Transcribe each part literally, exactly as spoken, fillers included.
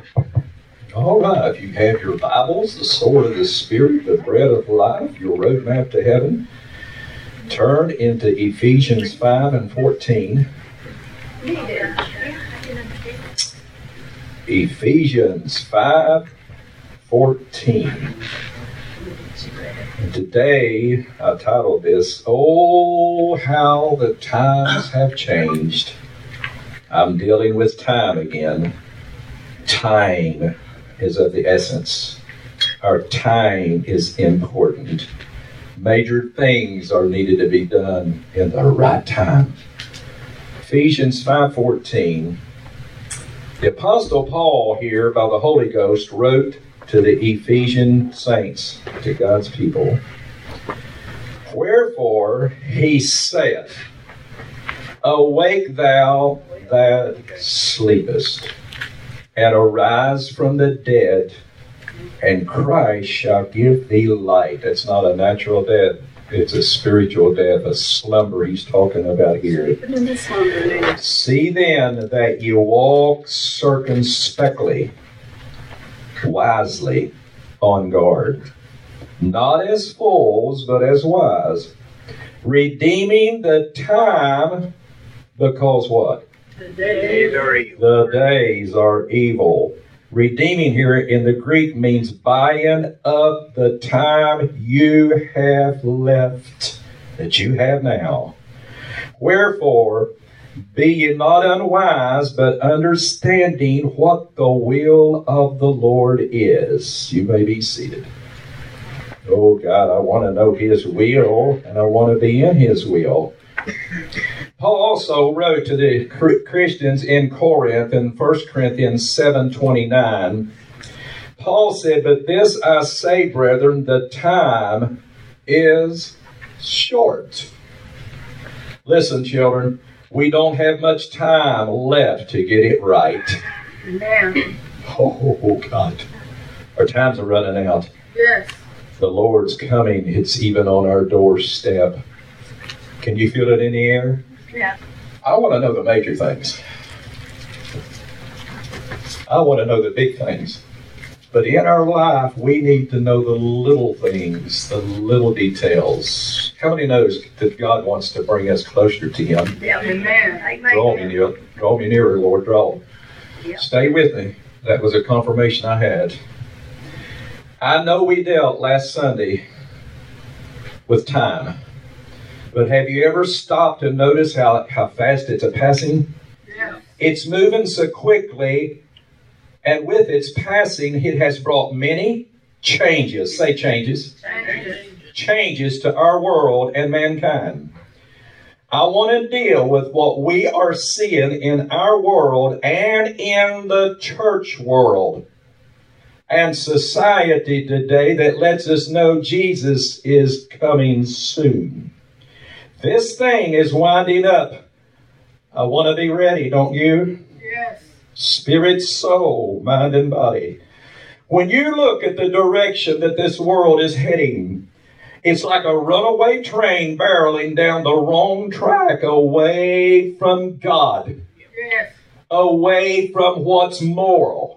All right, if you have your Bibles, the sword of the Spirit, the bread of life, your roadmap to heaven, turn into Ephesians five and fourteen. Ephesians five fourteen. Today, I titled this, Oh, How the Times Have Changed. I'm dealing with time again. Time is of the essence. Our time is important. Major things are needed to be done in the right time. Ephesians five fourteen. The Apostle Paul here, by the Holy Ghost, wrote to the Ephesian saints, to God's people. Wherefore he saith, Awake thou that sleepest, and arise from the dead, and Christ shall give thee light. That's not a natural death. It's a spiritual death, a slumber he's talking about here. See then that you walk circumspectly, wisely, on guard, not as fools, but as wise, redeeming the time, because what? The days are evil. The days are evil. Redeeming here in the Greek means buying up the time you have left, that you have now. Wherefore, be ye not unwise, but understanding what the will of the Lord is. You may be seated. Oh God, I want to know His will, and I want to be in His will. Paul also wrote to the Christians in Corinth in First Corinthians seven twenty-nine. Paul said, But this I say, brethren, the time is short. Listen, children, we don't have much time left to get it right. Amen. Oh, God. Our times are running out. Yes. The Lord's coming. It's even on our doorstep. Can you feel it in the air? Yeah. I want to know the major things. I want to know the big things. But in our life, we need to know the little things, the little details. How many knows that God wants to bring us closer to Him? Yeah. Amen. Draw me near, draw me nearer, Lord, draw. Yeah. Stay with me. That was a confirmation I had. I know we dealt last Sunday with time. But have you ever stopped and noticed how, how fast it's a passing? Yeah. It's moving so quickly, and with its passing, it has brought many changes. Say changes. Changes. Changes to our world and mankind. I want to deal with what we are seeing in our world and in the church world and society today that lets us know Jesus is coming soon. This thing is winding up. I want to be ready, don't you? Yes. Spirit, soul, mind, and body. When you look at the direction that this world is heading, it's like a runaway train barreling down the wrong track, away from God, Yes. away from what's moral,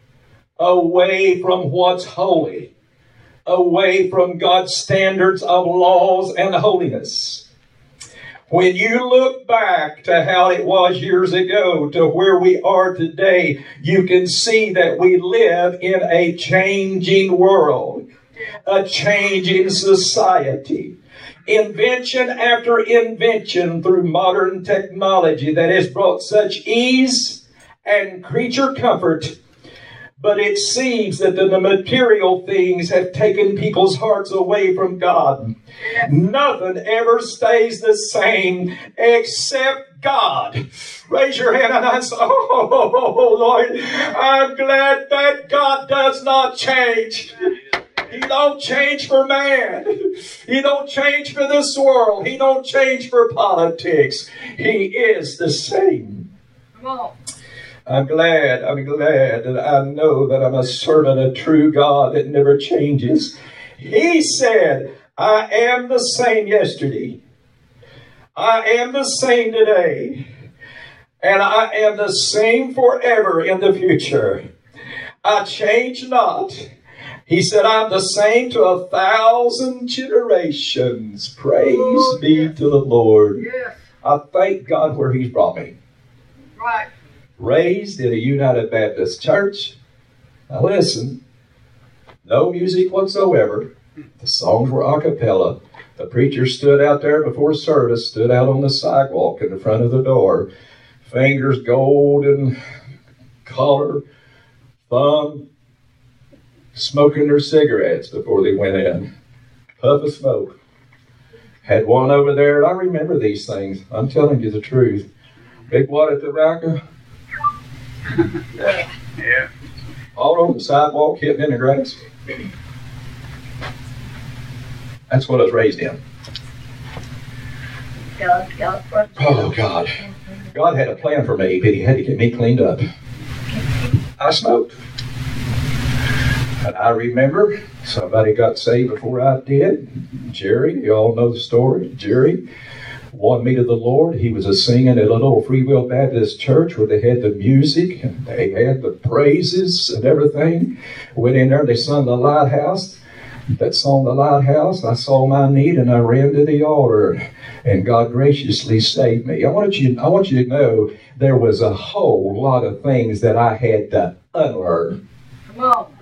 away from what's holy, away from God's standards of laws and holiness. When you look back to how it was years ago to where we are today, you can see that we live in a changing world, a changing society. Invention after invention through modern technology that has brought such ease and creature comfort. But it seems that the material things have taken people's hearts away from God. Nothing ever stays the same except God. Raise your hand and I say, oh, Lord, I'm glad that God does not change. He don't change for man. He don't change for this world. He don't change for politics. He is the same. Come on. I'm glad, I'm glad that I know that I'm a servant of true God that never changes. He said, I am the same yesterday. I am the same today. And I am the same forever in the future. I change not. He said, I'm the same to a thousand generations. Praise Oh, be yes. to the Lord. Yes. I thank God where He's brought me. Right. Raised in a United Baptist church. Now listen, no music whatsoever. The songs were a cappella. The preacher stood out there before service, stood out on the sidewalk in the front of the door. Fingers golden, collar, thumb, smoking their cigarettes before they went in. Puff of smoke. Had one over there, and I remember these things. I'm telling you the truth. Big water tobacco. Yeah. Yeah. All on the sidewalk, hitting in the grass. That's what I was raised in. God, God, God. Oh, God. God had a plan for me, but He had to get me cleaned up. I smoked. And I remember somebody got saved before I did. Jerry, you all know the story. Jerry won me to the Lord. He was a singing at a little Free Will Baptist church where they had the music and they had the praises and everything. Went in there, they sung the Lighthouse. That song, The Lighthouse, I saw my need and I ran to the altar, and God graciously saved me. I want you, I want you to know there was a whole lot of things that I had to unlearn. Come on.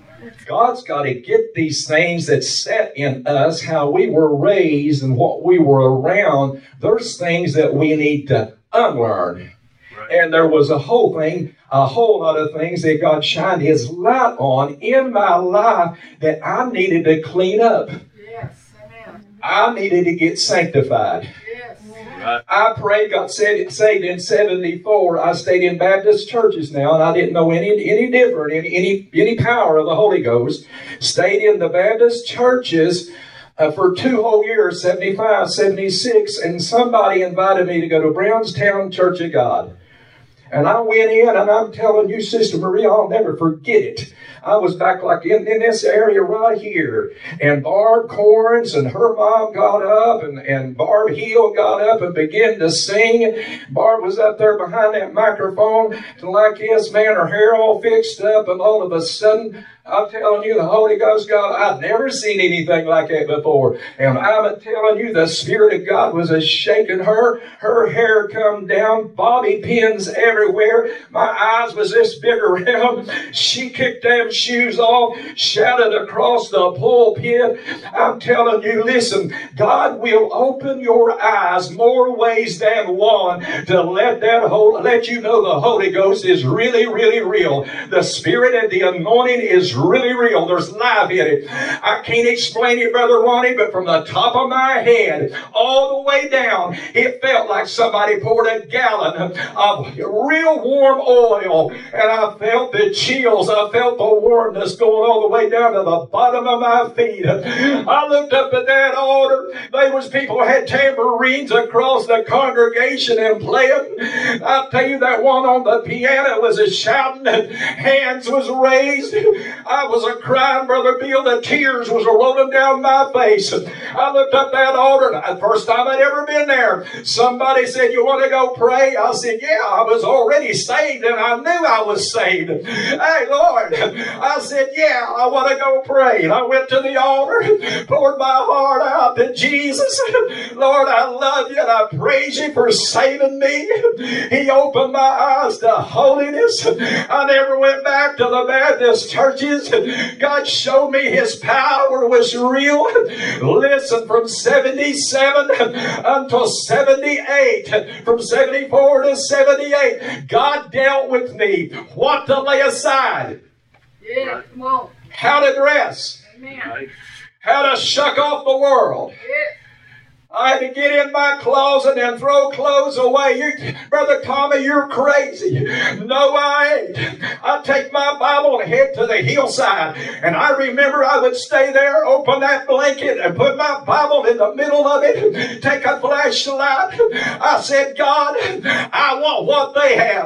God's got to get these things that set in us, how we were raised and what we were around. There's things that we need to unlearn. And there was a whole thing, a whole lot of things that God shined His light on in my life that I needed to clean up. Yes. Amen. I needed to get sanctified. Yes. Right. I prayed, got saved in seventy-four. I stayed in Baptist churches now, and I didn't know any any different, any any, any power of the Holy Ghost. Stayed in the Baptist churches uh, for two whole years, seventy-five, seventy-six, and somebody invited me to go to Brownstown Church of God. And I went in, and I'm telling you, Sister Maria, I'll never forget it. I was back like in, in this area right here. And Barb Corns and her mom got up, and, and Barb Hill got up and began to sing. Barb was up there behind that microphone, like this, man, her hair all fixed up, and all of a sudden, I'm telling you, the Holy Ghost, God, I'd never seen anything like that before. And I'm telling you, the Spirit of God was a shaking her. Her hair come down, bobby pins everywhere. My eyes was this big around. She kicked them shoes off, shouted across the pulpit. I'm telling you, listen, God will open your eyes more ways than one to let that whole, let you know the Holy Ghost is really, really real. The Spirit and the anointing is really real. There's life in it. I can't explain it, Brother Ronnie, but from the top of my head all the way down, it felt like somebody poured a gallon of real warm oil, and I felt the chills. I felt the warmness going all the way down to the bottom of my feet. I looked up at that altar. There was people who had tambourines across the congregation and playing. I tell you, that one on the piano was a shouting, hands was raised. I was a crying, Brother Bill. The tears was rolling down my face. I looked up that altar, and the first time I'd ever been there, somebody said, "You want to go pray?" I said, "Yeah." I was already saved, and I knew I was saved. Hey, Lord, I said, "Yeah, I want to go pray." And I went to the altar, poured my heart out to Jesus. Lord, I love you, and I praise you for saving me. He opened my eyes to holiness. I never went back to the Baptist churches. God showed me His power was real. Listen, from seventy-seven until seventy-eight, from seventy-four to seventy-eight, God dealt with me what to lay aside, Yeah. Come on. how to dress, Amen. Right. how to shuck off the world. Yeah. I had to get in my closet and throw clothes away. You, Brother Tommy, you're crazy. No, I ain't. I take my Bible and head to the hillside. And I remember I would stay there, open that blanket, and put my Bible in the middle of it, take a flashlight. I said, "God, I want what they have.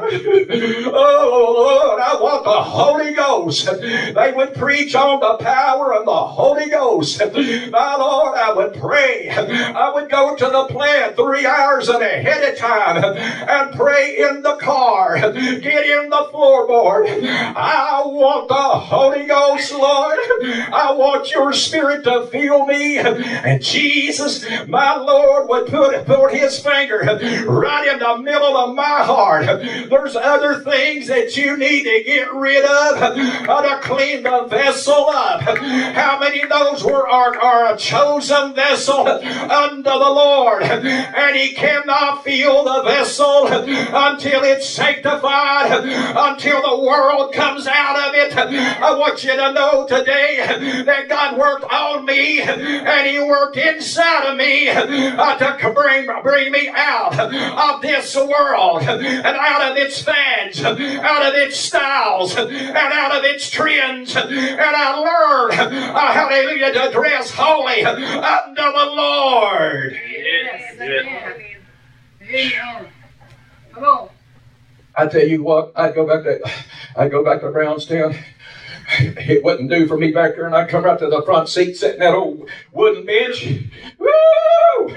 Oh, Lord, I want the Holy Ghost." They would preach on the power of the Holy Ghost. My Lord, I would pray. I would go to the plant three hours ahead of time and pray in the car, get in the floorboard. I want the Holy Ghost, Lord. I want your Spirit to fill me. And Jesus, my Lord, would put, put his finger right in the middle of my heart. There's other things that you need to get rid of uh, to clean the vessel up. How many of those were, are, are a chosen vessel unto the Lord? And he cannot fill the vessel until it's sanctified, until the world comes out of it. I want you to know today that God worked on me and he worked inside of me uh, to bring, bring me out of this world and out of its fads, out of its styles, and out of its trends. And I learned, uh, hallelujah, to dress holy unto the Lord. Yes. Amen. Amen. Come on. I tell you what, I'd go back to I'd go back to Brownstown. It wouldn't do for me back there, and I'd come right to the front seat, sitting that old wooden bench. Woo!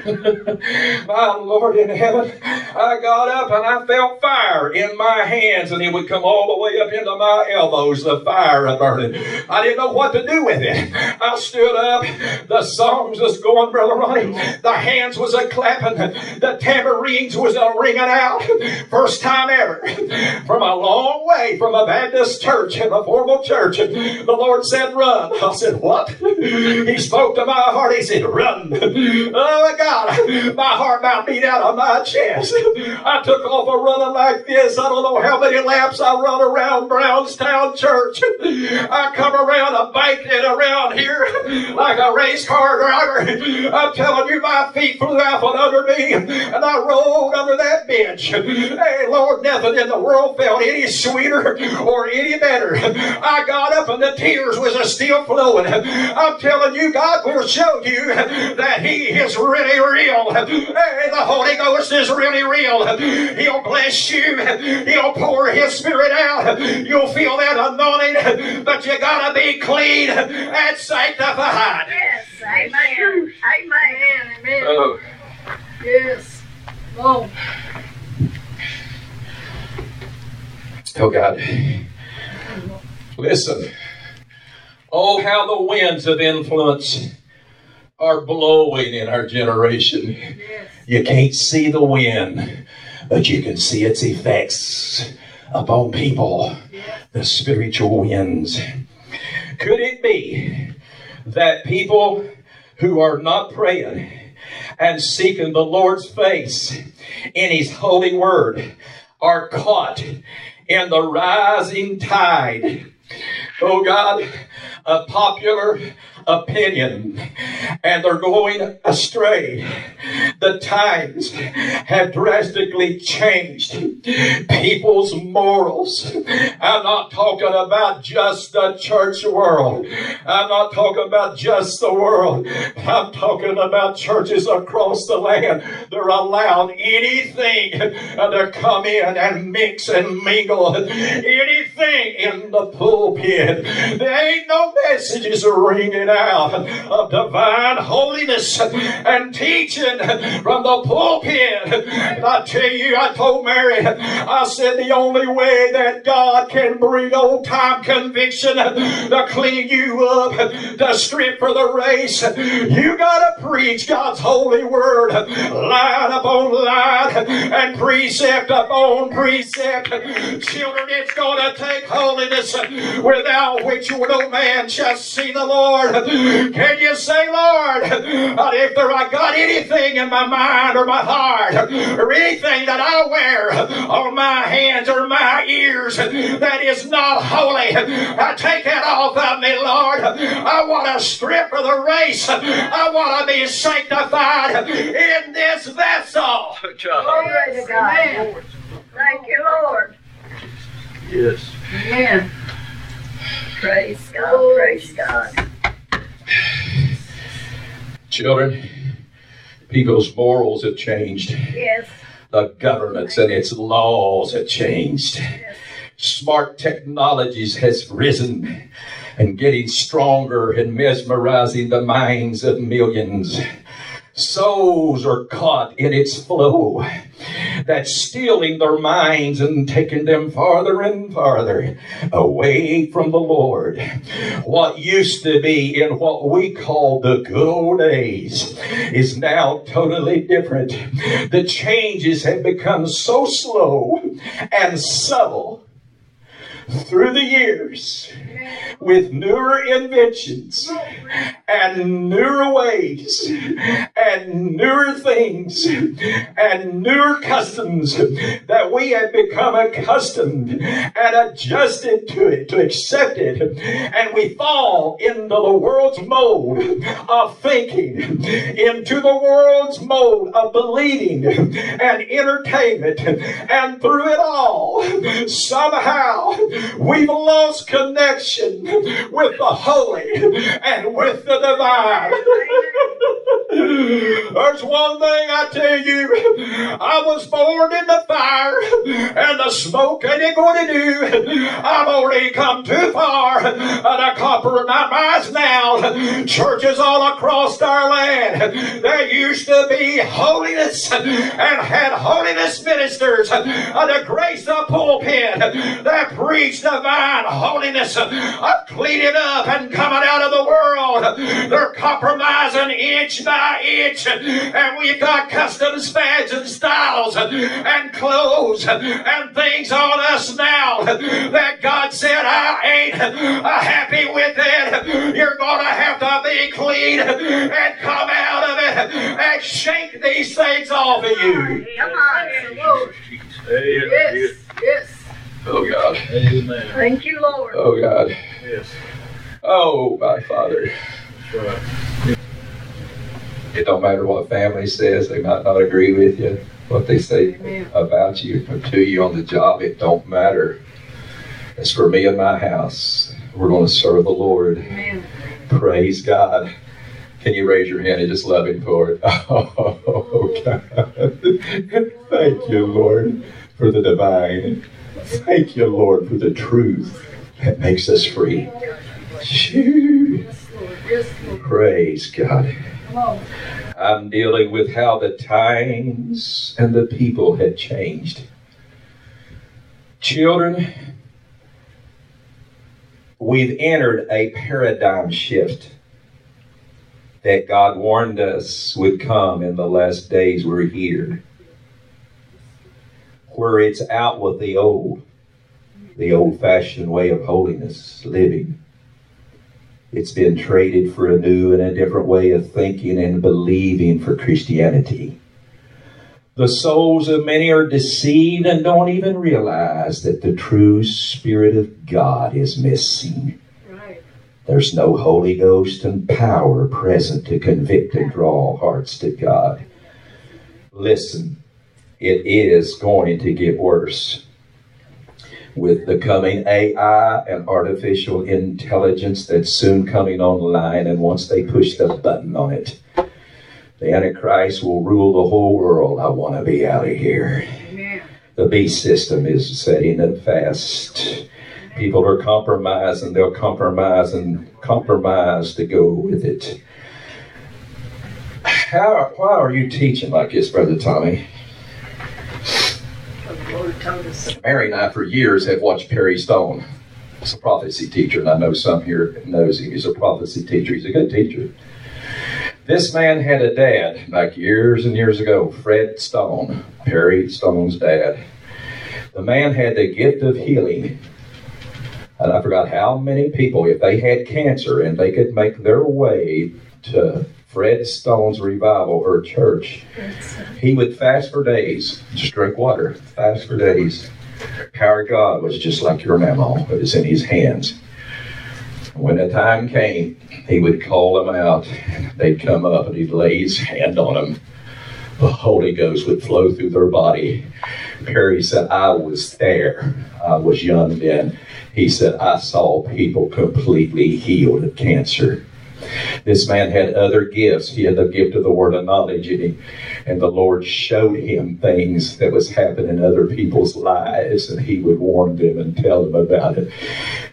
My Lord in heaven, I got up and I felt fire in my hands, and it would come all the way up into my elbows, the fire of burning. I didn't know what to do with it. I stood up, the songs was going, Brother Ronnie, the hands was a clapping, the tambourines was a ringing out. First time ever, from a long way from a Baptist church and a formal church, the Lord said, run. I said, what? He spoke to my heart. He said, run. Oh, my God. My heart about beat out of my chest. I took off a running like this. I don't know how many laps I run around Brownstown Church. I come around a bank and around here like a race car driver. I'm telling you, my feet flew out from under me, and I rolled under that bench. Hey, Lord, nothing in the world felt any sweeter or any better. I got up and the tears was still flowing. I'm telling you, God will show you that he is really real. Hey, the Holy Ghost is really real. He'll bless you. He'll pour his Spirit out. You'll feel that anointing, but you gotta be clean and sanctified. Yes. Amen. Amen. Amen. Oh. Yes. Oh. Oh, God. Listen. Oh, how the winds of influence are blowing in our generation. Yes. You can't see the wind, but you can see its effects upon people. Yes. The spiritual winds. Could it be that people who are not praying and seeking the Lord's face in his holy word are caught in the rising tide? Oh God, a popular opinion, and they're going astray. The times have drastically changed people's morals. I'm not talking about just the church world. I'm not talking about just the world. I'm talking about churches across the land. They're allowed anything to come in and mix and mingle. Anything in the pulpit. There ain't no messages ringing out of divine holiness and teaching from the pulpit. And I tell you, I told Mary, I said the only way that God can bring old time conviction to clean you up, to strip for the race, you gotta preach God's holy word, line upon line and precept upon precept. Children, it's gonna take holiness without which no man shall see the Lord. Can you say, Lord, if there I got anything in my mind or my heart or anything that I wear on my hands or my ears that is not holy, I take that off of me, Lord. I want to strip for the race. I want to be sanctified in this vessel. Glory to God. Thank you, Lord. Yes. Amen. Praise God. Praise God. Children, people's morals have changed. Yes. The governments and its laws have changed. Yes. Smart technologies has risen and getting stronger and mesmerizing the minds of millions. Souls are caught in its flow. that's stealing their minds and taking them farther and farther away from the Lord. What used to be in what we call the good old days is now totally different. The changes have become so slow and subtle through the years, with newer inventions and newer ways and newer things and newer customs that we have become accustomed and adjusted to it, to accept it, and we fall into the world's mode of thinking, into the world's mode of believing and entertainment, and through it all, somehow we've lost connection with the holy and with the divine. There's one thing I tell you, I was born in the fire and the smoke ain't going to do. I've already come too far to compromise now. Churches all across our land, there used to be holiness and had holiness ministers that graced the pulpit that preached divine holiness of cleaning up and coming out of the world. They're compromising inch by inch, and we've got customs, fads, and styles and clothes and things on us now that God said, I ain't happy with it. You're going to have to be clean and come out of it and shake these things off of you. Come on, Lord. Yes, yes. Oh God. Amen. Thank you, Lord. Oh God. Yes. Oh my Father. That's right. It don't matter what family says, they might not agree with you. What they say Amen. about you or to you on the job, it don't matter. As for me and my house, we're going to serve the Lord. Amen. Praise God. Can you raise your hand and just love Him for it? Oh God. Thank you, Lord, for the divine. Thank you, Lord, for the truth that makes us free. Phew. Yes, Lord. Yes, Lord. Praise God. Come on. I'm dealing with how the times and the people had changed. Children, we've entered a paradigm shift that God warned us would come in the last days we're here, where it's out with the old, the old-fashioned way of holiness, living. It's been traded for a new and a different way of thinking and believing for Christianity. The souls of many are deceived and don't even realize that the true Spirit of God is missing. Right. There's no Holy Ghost and power present to convict and draw hearts to God. Listen, it is going to get worse. With the coming A I and artificial intelligence that's soon coming online, and once they push the button on it, the Antichrist will rule the whole world. I want to be out of here. Amen. The beast system is setting it fast. People are compromising. They'll compromise and compromise to go with it. How, why are you teaching like this, Brother Tommy? The Lord told us. Mary and I, for years, have watched Perry Stone. He's a prophecy teacher, and I know some here knows him. He's a prophecy teacher. He's a good teacher. This man had a dad back years and years ago, Fred Stone, Perry Stone's dad. The man had the gift of healing. And I forgot how many people, if they had cancer and they could make their way to Fred Stone's revival or church, he would fast for days, just drink water, fast for days. The power of God was just like your mama. It was in his hands. When the time came, he would call them out. They'd come up and he'd lay his hand on them. The Holy Ghost would flow through their body. Perry said, I was there. I was young then. He said, I saw people completely healed of cancer. This man had other gifts. He had the gift of the word of knowledge in him. And the Lord showed him things that was happening in other people's lives. And he would warn them and tell them about it.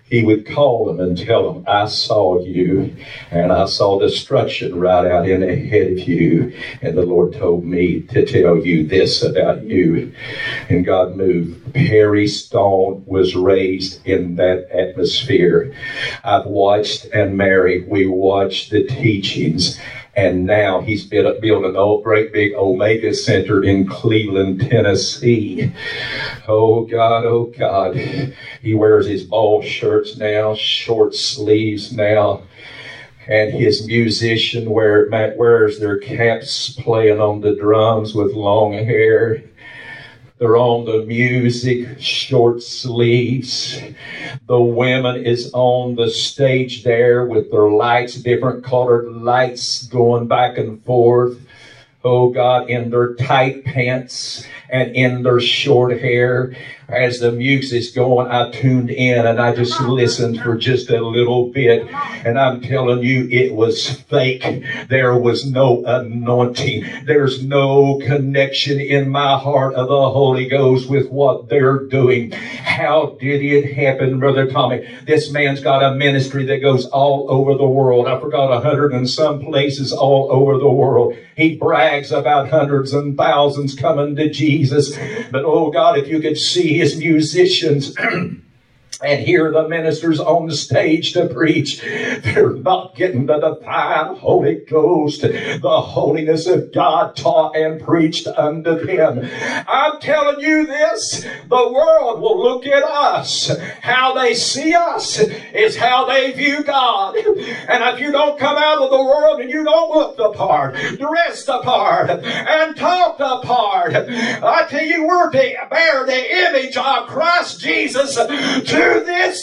he would call them and tell them, I saw you, and I saw destruction right out in ahead of you, and the Lord told me to tell you this about you. And God moved. Perry Stone was raised in that atmosphere. I've watched, and Mary, we watched the teachings. And now he's built, built an old, great big Omega Center in Cleveland, Tennessee. Oh God, oh God. He wears his ball shirts now, short sleeves now. And his musician wear, wears their caps playing on the drums with long hair. They're on the music, short sleeves. The women is on the stage there with their lights, different colored lights going back and forth. Oh God, in their tight pants and in their short hair. As the music's going, I tuned in and I just listened for just a little bit. And I'm telling you, it was fake. There was no anointing. There's no connection in my heart of the Holy Ghost with what they're doing. How did it happen, Brother Tommy? This man's got a ministry that goes all over the world. I forgot a hundred and some places all over the world. He brags about hundreds and thousands coming to Jesus. But oh God, if you could see his musicians and hear the ministers on the stage to preach, they're not getting the divine Holy Ghost, the holiness of God taught and preached unto them. I'm telling you this, the world will look at us. How they see us is how they view God. And if you don't come out of the world and you don't look the part, dress the part, and talk the part, I tell you, we're to bear the image of Christ Jesus to this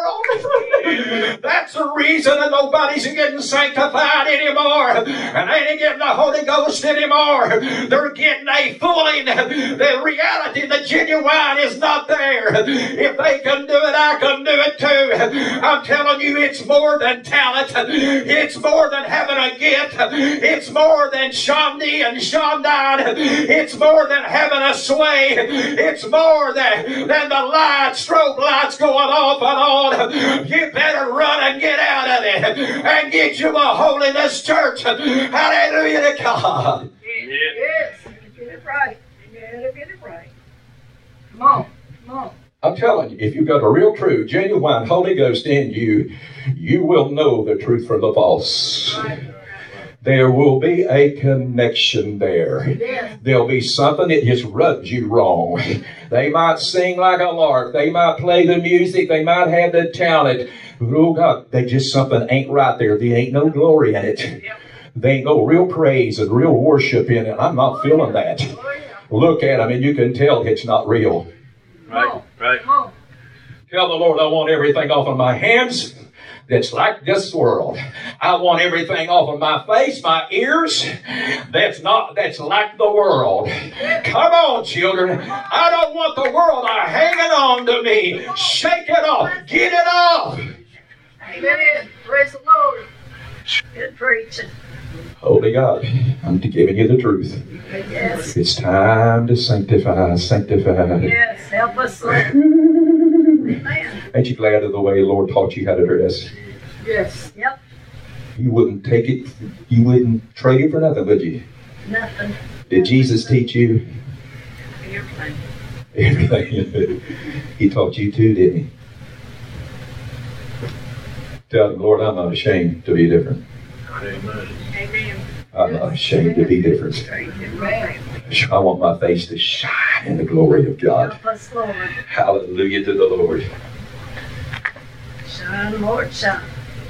world. That's the reason that nobody's getting sanctified anymore, and they ain't getting the Holy Ghost anymore. They're getting a fooling. The reality, the genuine is not there. If they can do it, I can do it too. I'm telling you, it's more than talent. It's more than having a gift. It's more than Shandi and Shandon. It's more than having a sway. It's more than, than the lights, strobe lights going off and on. You better run and get out of it and get you a holiness church. Hallelujah to God. Yes. Yes. Get it right. You gotta get it right. Come on. Come on. I'm telling you, if you've got a real true, genuine Holy Ghost in you, you will know the truth from the false. Right. There will be a connection there. Yes. There'll be something that just rubs you wrong. They might sing like a lark. They might play the music. They might have the talent. But oh God, they just something ain't right there. There ain't no glory in it. Yep. There ain't no real praise and real worship in it. I'm not feeling that. Look at them and you can tell it's not real. Right, right. Tell the Lord, I want everything off of my hands that's like this world. I want everything off of my face, my ears, that's not, that's like the world. Come on, children. I don't want the world hanging on to me. Shake it off. Get it off. Amen. Praise the Lord. Good preaching. Holy God, I'm giving you the truth. Yes. It's time to sanctify, sanctify. Yes, help us, Lord. Amen. Ain't you glad of the way the Lord taught you how to dress? Yes. Yep. You wouldn't take it, you wouldn't trade it for nothing, would you? Nothing. Did Jesus teach you? Everything. Everything. He taught you too, didn't he? Tell him, Lord, I'm not ashamed to be different. Amen. Amen. I'm not ashamed to be different. Amen. I want my face to shine in the glory of God. Help us, Lord. Hallelujah to the Lord. Shine, Lord, shine.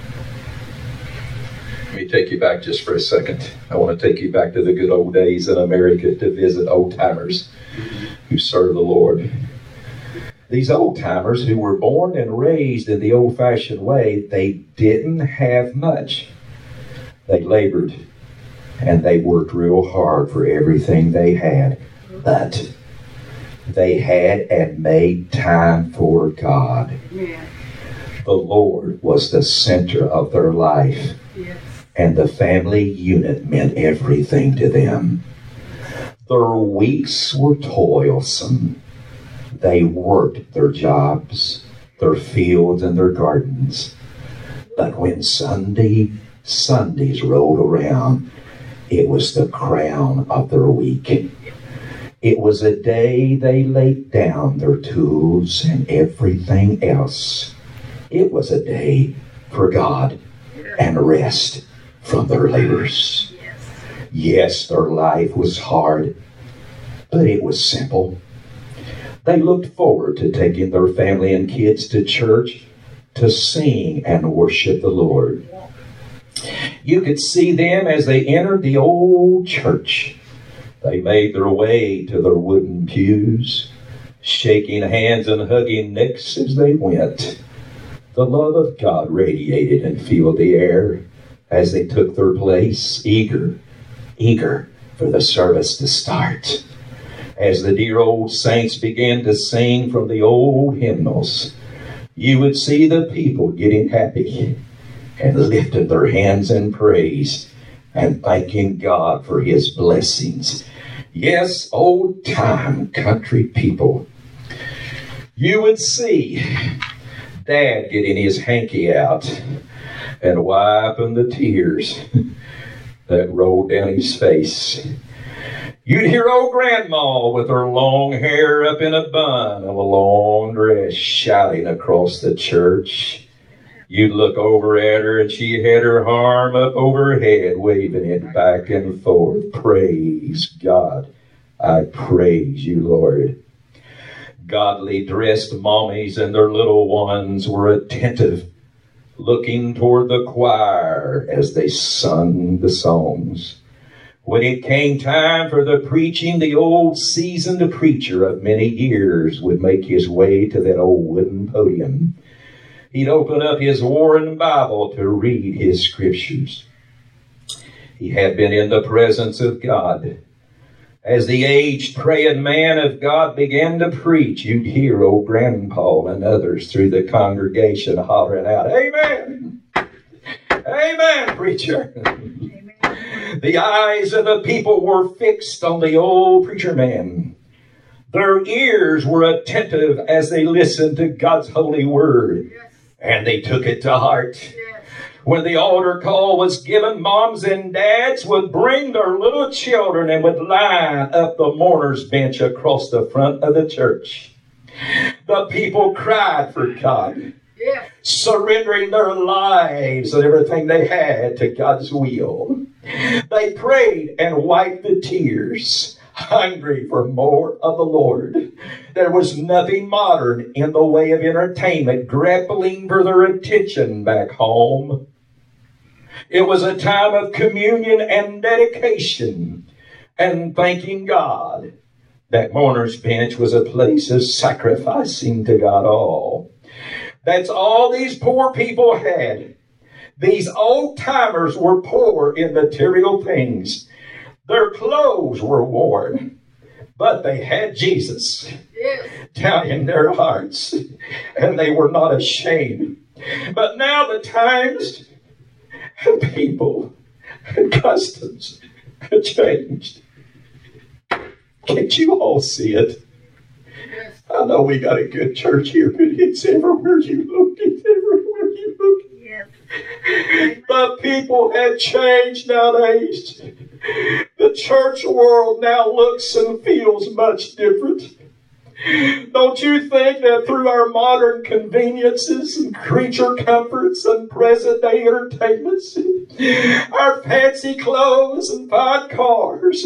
Let me take you back just for a second. I want to take you back to the good old days in America to visit old timers who serve the Lord. These old timers who were born and raised in the old-fashioned way, they didn't have much. They labored and they worked real hard for everything they had. But they had and made time for God. Yeah. The Lord was the center of their life. Yes. And the family unit meant everything to them. Their weeks were toilsome. They worked their jobs. their fields and their gardens. But when Sunday, Sundays rolled around, it was the crown of their week. It was a day they laid down their tools and everything else. It was a day for God and rest from their labors. Yes, their life was hard, but it was simple. They looked forward to taking their family and kids to church to sing and worship the Lord. You could see them as they entered the old church. They made their way to their wooden pews, shaking hands and hugging necks as they went. The love of God radiated and filled the air as they took their place, eager, eager for the service to start. As the dear old saints began to sing from the old hymnals, you would see the people getting happy and lifting their hands in praise and thanking God for His blessings. Yes, old-time country people. You would see Dad getting his hanky out and wiping the tears that rolled down his face. You'd hear old Grandma with her long hair up in a bun of a long dress shouting across the church. You'd look over at her and she had her arm up over her head, waving it back and forth. Praise God. I praise you, Lord. Godly dressed mommies and their little ones were attentive, looking toward the choir as they sung the songs. When it came time for the preaching, the old seasoned preacher of many years would make his way to that old wooden podium. He'd open up his worn Bible to read his scriptures. He had been in the presence of God. As the aged praying man of God began to preach, you'd hear old Grandpa and others through the congregation hollering out, "Amen! Amen, preacher!" Amen. The eyes of the people were fixed on the old preacher man. Their ears were attentive as they listened to God's holy word. Yes. And they took it to heart. Yes. When the altar call was given, moms and dads would bring their little children and would line up the mourner's bench across the front of the church. The people cried for God, yeah, surrendering their lives and everything they had to God's will. They prayed and wiped the tears, hungry for more of the Lord. There was nothing modern in the way of entertainment grappling for their attention back home. It was a time of communion and dedication and thanking God. That mourner's bench was a place of sacrificing to God all. That's all these poor people had. These old timers were poor in material things. Their clothes were worn, but they had Jesus down in their hearts, and they were not ashamed. But now the times and people and customs have changed. Can't you all see it? I know we got a good church here, but it's everywhere you look. It's everywhere you look. Yes. The people have changed nowadays. The church world now looks and feels much different. Don't you think that through our modern conveniences and creature comforts and present-day entertainments, our fancy clothes and fine cars,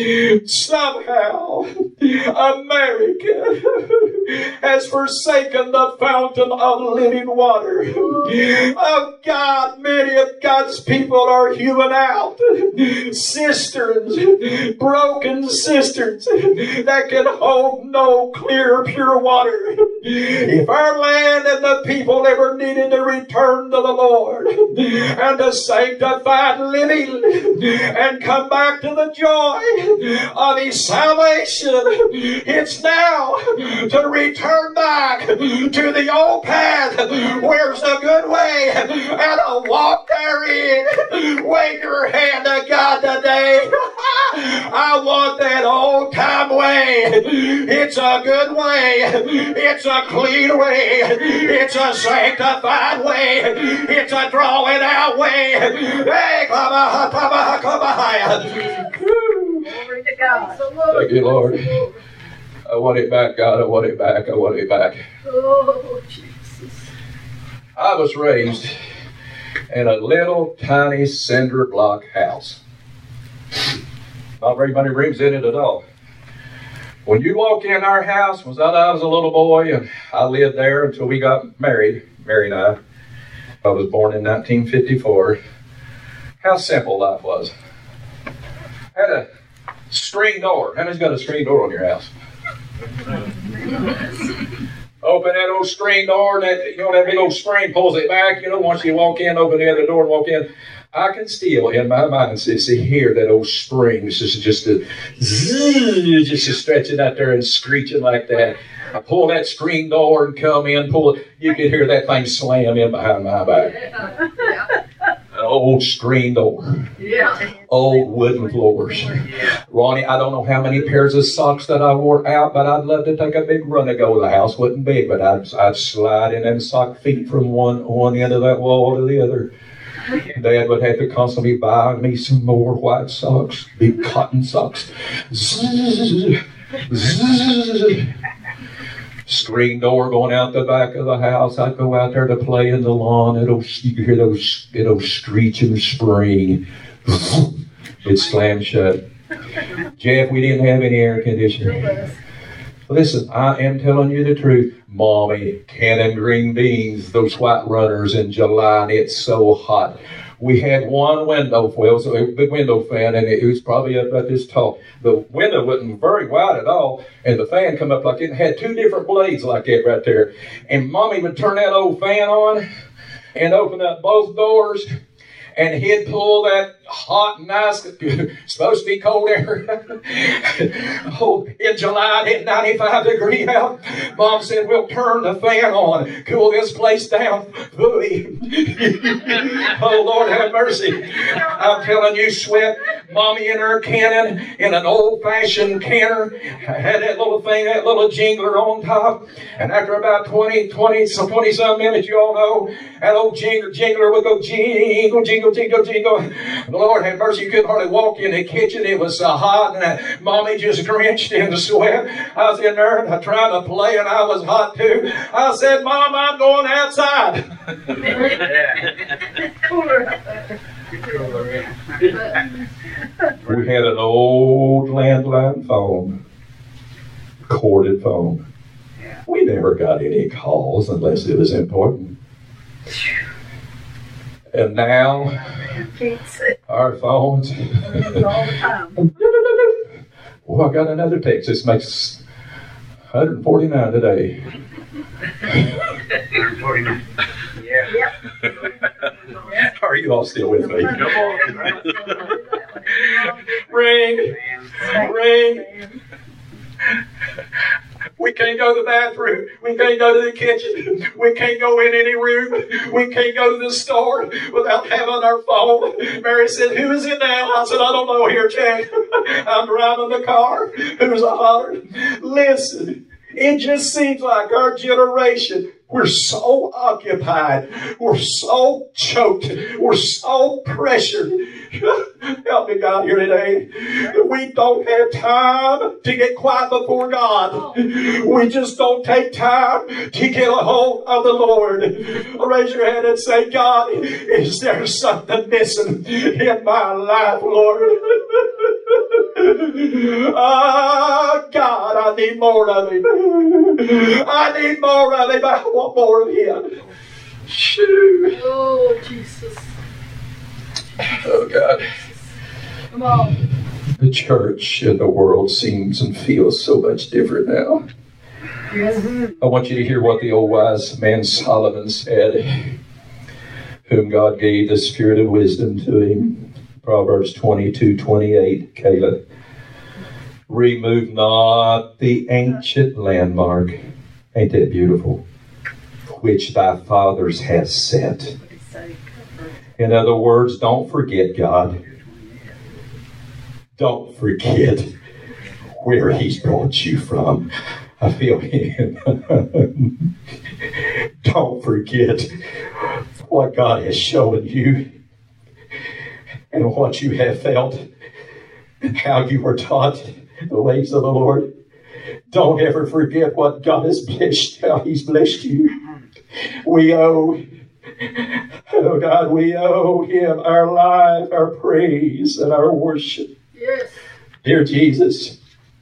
somehow America has forsaken the fountain of living water? Oh God, many of God's people are hewing out cisterns, broken cisterns that can hold no clear, pure water. If our land and the people ever needed to return to the Lord and to sanctified living and come back to the joy of His salvation, it's now to return back to the old path. Where's the good way? And to walk therein. Wave your hand to God today. I want that old time way way. It's a good way. It's a clean way. It's a sanctified way. It's a drawing out way. Hey, come on, come on, come on. Glory to God. Thank you, Lord. I want it back, God. I want it back. I want it back. Oh, Jesus. I was raised in a little tiny cinder block house. Not very many rooms in it at all. When you walk in our house, was that I was a little boy, and I lived there until we got married, Mary and I. I was born in nineteen fifty-four. How simple life was. Had a screen door. How many's got a screen door on your house? Open that old screen door, and that, you know, that big old screen pulls it back. You know, once you walk in, open the other door and walk in. I can still, in my mind, see, see hear that old spring. It's just, just a zzz, just stretching out there and screeching like that. I pull that screen door and come in, pull it. You can hear that thing slam in behind my back. An old screen door. Yeah. Old wooden floors. Ronnie, I don't know how many pairs of socks that I wore out, but I'd love to take a big run to go. The house wasn't big, but I'd, I'd slide in them sock feet from one, one end of that wall to the other. Dad would have to constantly buy me some more white socks, big cotton socks. Zzz, zzz. Screen door going out the back of the house. I'd go out there to play in the lawn. It'll, you could hear those, it'll screech in the spring. It slammed shut. Jeff, we didn't have any air conditioning. Listen, I am telling you the truth. Mommy, canning green beans, those white runners in July, and it's so hot. We had one window, well, it was a big window fan, and it was probably about this tall. The window wasn't very wide at all, and the fan come up like it had two different blades like that right there. And Mommy would turn that old fan on and open up both doors, and he'd pull that hot, nice, supposed to be cold air. Oh, in July, it's ninety-five degrees out. Mom said, we'll turn the fan on, cool this place down. Oh, Lord, have mercy. I'm telling you, sweat. Mommy in her cannon, in an old-fashioned canner, had that little thing, that little jingler on top. And after about twenty, twenty, some twenty-some minutes, you all know, that old jingler, jingler would go jingle, jingle, jingle, jingle. Lord have mercy, you couldn't hardly walk in the kitchen. It was so hot, and uh, Mommy just drenched in the sweat. I was in there, and I tried to play, and I was hot too. I said, Mom, I'm going outside. We had an old landline phone, corded phone. We never got any calls unless it was important. And now, our phones. All the time. Well, I got another text. This makes one hundred forty-nine today. one forty-nine. Yeah. Yep. Are you all still with me? Come on. Ring. Ring. We can't go to the bathroom. We can't go to the kitchen. We can't go in any room. We can't go to the store without having our phone. Mary said, who is it now? I said, I don't know here, Jack. I'm driving the car. Who's a holler? Listen, it just seems like our generation, we're so occupied. We're so choked. We're so pressured. Help me, God, here today. We don't have time to get quiet before God. We just don't take time to get a hold of the Lord. Raise your hand and say, God, is there something missing in my life, Lord? Ah, God, I need more of Him. I need more of Him. I want more of Him. Shoo. Oh, Jesus. Oh, God. Come on. The church and the world seems and feels so much different now. Yes. I want you to hear what the old wise man Solomon said, whom God gave the spirit of wisdom to him. Proverbs twenty-two twenty-eight, Caleb. Remove not the ancient landmark. Ain't that beautiful? Which thy fathers have set. In other words, don't forget God. Don't forget where He's brought you from. I feel Him. Don't forget what God has shown you and what you have felt and how you were taught the ways of the Lord. Don't ever forget what God has blessed, how He's blessed you. We owe, oh God, we owe Him our life, our praise, and our worship. Yes. Dear Jesus,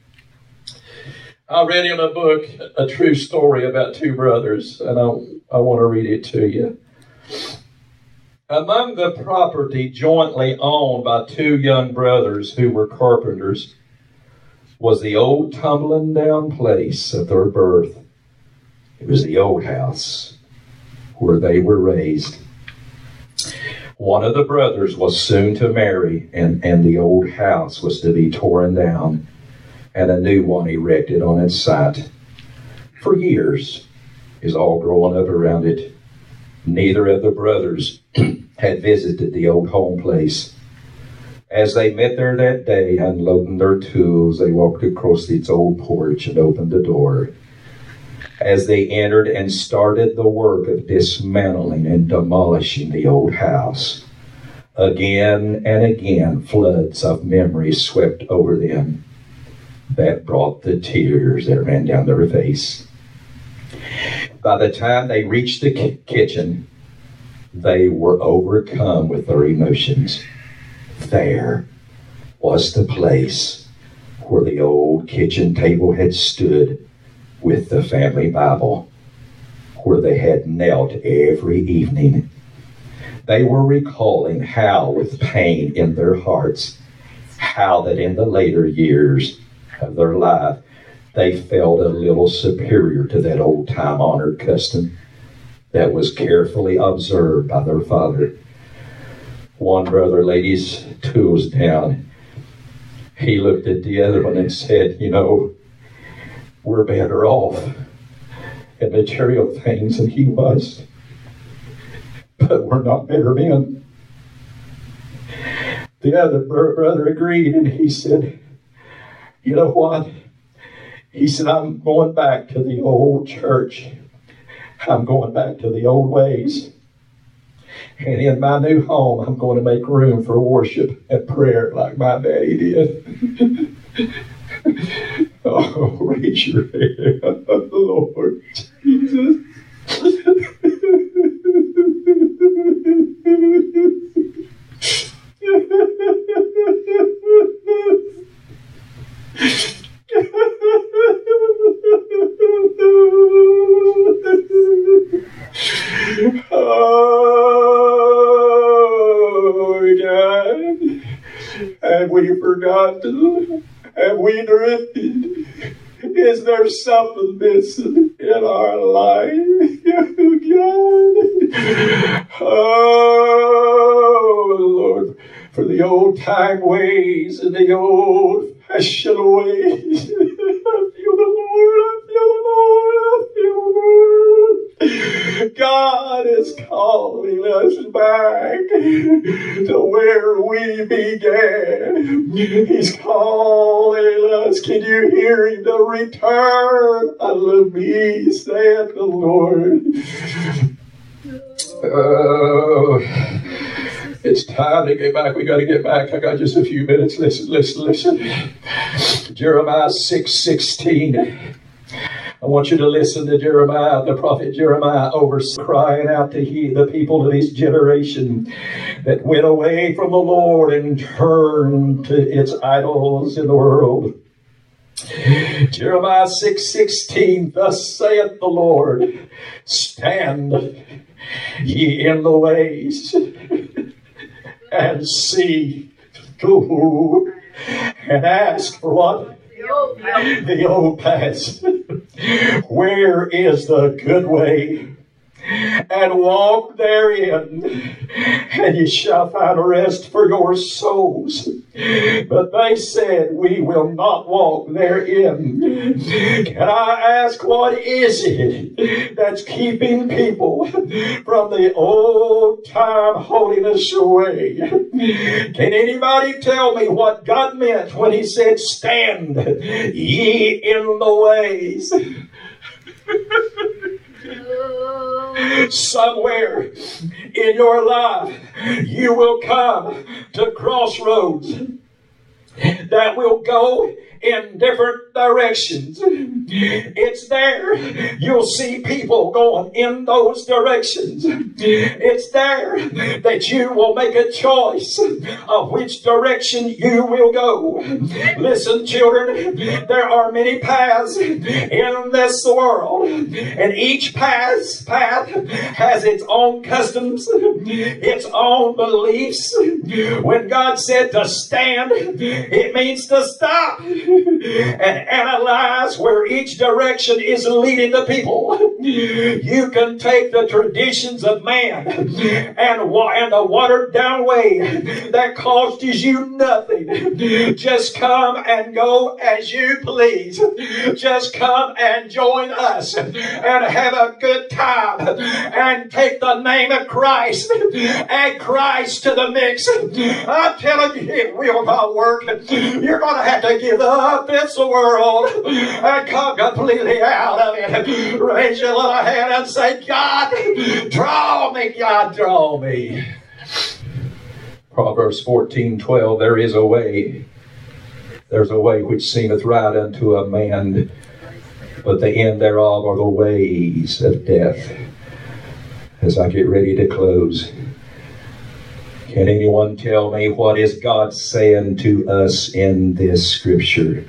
I read in a book a true story about two brothers, and I, I want to read it to you. Among the property jointly owned by two young brothers who were carpenters was the old tumbling down place of their birth. It was the old house where they were raised. One of the brothers was soon to marry, and, and the old house was to be torn down and a new one erected on its site. For years, is all growing up around it. Neither of the brothers had visited the old home place. As they met there that day, unloading their tools, they walked across its old porch and opened the door. As they entered and started the work of dismantling and demolishing the old house, again and again, floods of memories swept over them that brought the tears that ran down their face. By the time they reached the ki- kitchen, they were overcome with their emotions. There was the place where the old kitchen table had stood with the family Bible, where they had knelt every evening. They were recalling how, with pain in their hearts, how that in the later years of their life, they felt a little superior to that old time-honored custom that was carefully observed by their father. One brother laid his tools down. He looked at the other one and said, you know, we're better off in material things than he was, but we're not better men. The other brother agreed, and he said, you know what? He said, I'm going back to the old church. I'm going back to the old ways. And in my new home, I'm going to make room for worship and prayer like my daddy did. Oh, raise your hand, Lord Jesus. Oh, God. Have we forgotten? Have we drifted? Is there something missing in our life? Oh, God. Oh, Lord, for the old time ways and the old fashioned ways. I feel the Lord, I feel the Lord, I feel the Lord. God is calling us back to where we began. He's calling us. Can you hear Him? To return unto me, saith the Lord. Oh, it's time to get back. We got to get back. I got just a few minutes. Listen, listen, listen. Jeremiah six sixteen. I want you to listen to Jeremiah, the prophet Jeremiah, over crying out to he, the people of his generation that went away from the Lord and turned to its idols in the world. Jeremiah six sixteen, thus saith the Lord, stand ye in the ways and see, go and ask for what? The old house. The old past. Where is the good way? And walk therein, and ye shall find rest for your souls. But they said, we will not walk therein. Can I ask, what is it that's keeping people from the old time holiness way? Can anybody tell me what God meant when he said, stand ye in the ways? Somewhere in your life, you will come to crossroads that will go in different directions. It's there. You'll see people going in those directions. It's there that you will make a choice of which direction you will go. Listen, children, there are many paths in this world, and each path, path has its own customs, its own beliefs. When God said to stand, it means to stop and analyze where each direction is leading the people. You can take the traditions of man and, wa- and the watered down way that costs you nothing. Just come and go as you please. Just come and join us and have a good time and take the name of Christ. Add Christ to the mix. I'm telling you, it will not work. You're going to have to give up this world and come completely out of it. Raise your little hand and say, God, draw me, God, draw me. Proverbs fourteen twelve, there is a way. There's a way which seemeth right unto a man, but the end thereof are the ways of death. As I get ready to close, can anyone tell me what is God saying to us in this scripture?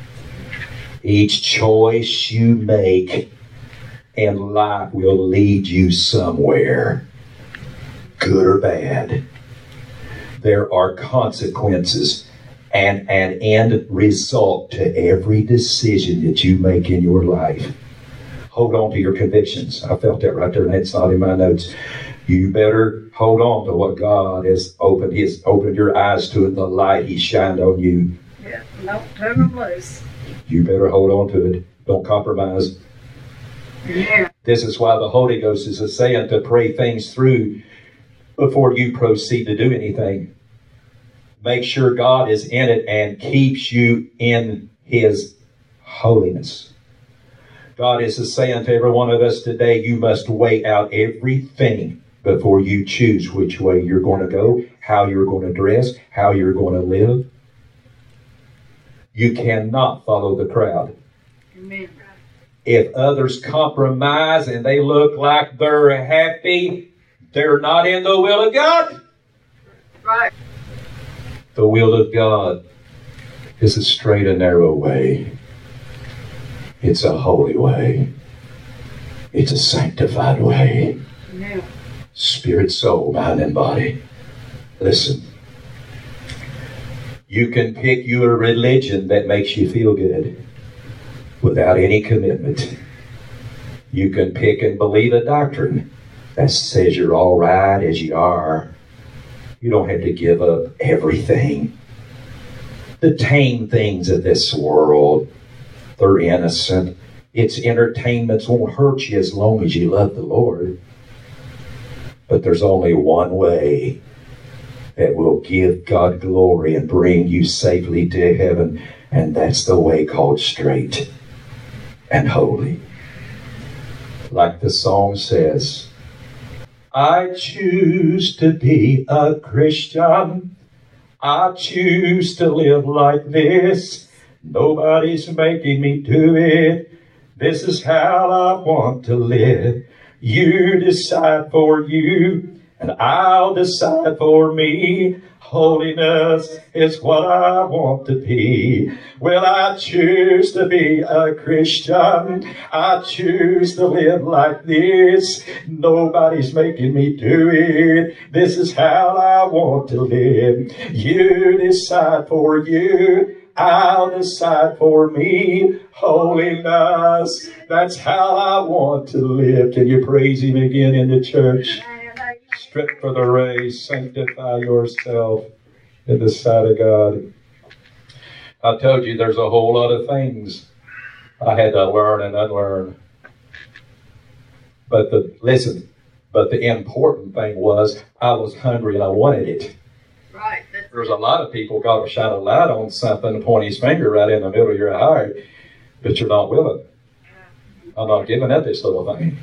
Each choice you make in life will lead you somewhere, good or bad. There are consequences and an end result to every decision that you make in your life. Hold on to your convictions. I felt that right there, and it's not in my notes. You better hold on to what God has opened. He has opened your eyes to, and the light He shined on you. Yeah, don't turn them loose. You better hold on to it. Don't compromise. Yeah. This is why the Holy Ghost is a saying to pray things through before you proceed to do anything. Make sure God is in it and keeps you in His holiness. God is a saying to every one of us today, you must weigh out everything before you choose which way you're going to go, how you're going to dress, how you're going to live. You cannot follow the crowd. Amen. If others compromise and they look like they're happy, they're not in the will of God. Right. The will of God is a straight and narrow way. It's a holy way. It's a sanctified way. Yeah. Spirit, soul, mind, and body. Listen. You can pick you a religion that makes you feel good without any commitment. You can pick and believe a doctrine that says you're all right as you are. You don't have to give up everything. The tame things of this world, they're innocent. Its entertainments won't hurt you as long as you love the Lord. But there's only one way that will give God glory and bring you safely to heaven, and that's the way called straight and holy. Like the song says, I choose to be a Christian. I choose to live like this. Nobody's making me do it. This is how I want to live. You decide for you, and I'll decide for me. Holiness is what I want to be. Well, I choose to be a Christian. I choose to live like this. Nobody's making me do it. This is how I want to live. You decide for you. I'll decide for me. Holiness, that's how I want to live. Can you praise Him again in the church? Strip for the race, sanctify yourself in the sight of God. I told you there's a whole lot of things I had to learn and unlearn. But the, listen, but the important thing was I was hungry and I wanted it. Right. That's There's a lot of people God will shine a light on something and point his finger right in the middle of your heart, but you're not willing. I'm not giving up this little thing.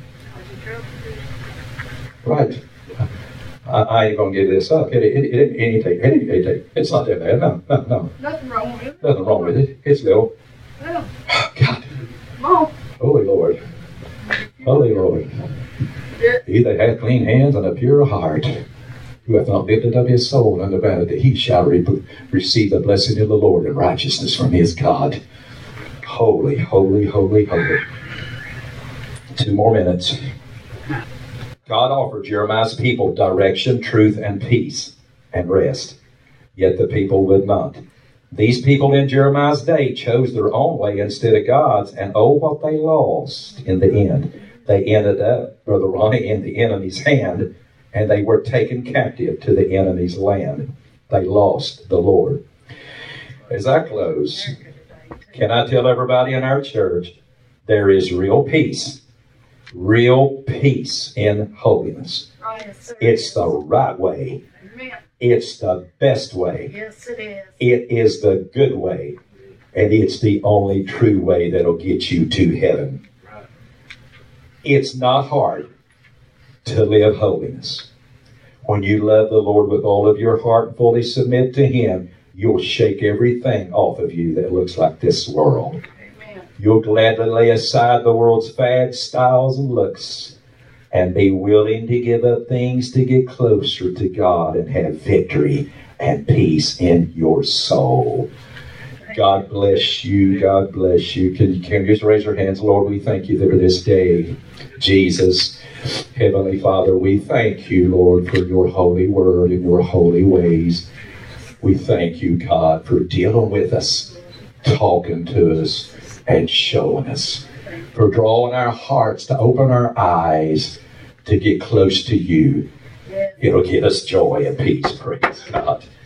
Right. I, I ain't going to give this up. It, it, it, it, it, it, it, it, it, it's not that bad. No, no, no. nothing wrong with it. Nothing wrong with it. It's little. Well, God. come on. Holy Lord. Holy Lord. Yeah. He that hath clean hands and a pure heart, who hath not lifted up his soul unto vanity, he shall re- receive the blessing of the Lord and righteousness from his God. Holy, holy, holy, holy. Two more minutes. God offered Jeremiah's people direction, truth, and peace, and rest. Yet the people would not. These people in Jeremiah's day chose their own way instead of God's, and oh, what they lost in the end. They ended up, Brother Ronnie, in the enemy's hand, and they were taken captive to the enemy's land. They lost the Lord. As I close, can I tell everybody in our church, there is real peace. Real peace in holiness. Right, sir. It's the right way. Amen. It's the best way. Yes, it is. It is the good way. And it's the only true way that'll get you to heaven. It's not hard to live holiness. When you love the Lord with all of your heart and fully submit to Him, you'll shake everything off of you that looks like this world. Amen. You'll gladly lay aside the world's fads, styles, and looks, and be willing to give up things to get closer to God and have victory and peace in your soul. God bless you. God bless you. Can, can you just raise your hands? Lord, we thank you for this day. Jesus, Heavenly Father, we thank you, Lord, for your holy word and your holy ways. We thank you, God, for dealing with us, talking to us, and showing us, for drawing our hearts to open our eyes to get close to you. It'll give us joy and peace. Praise God.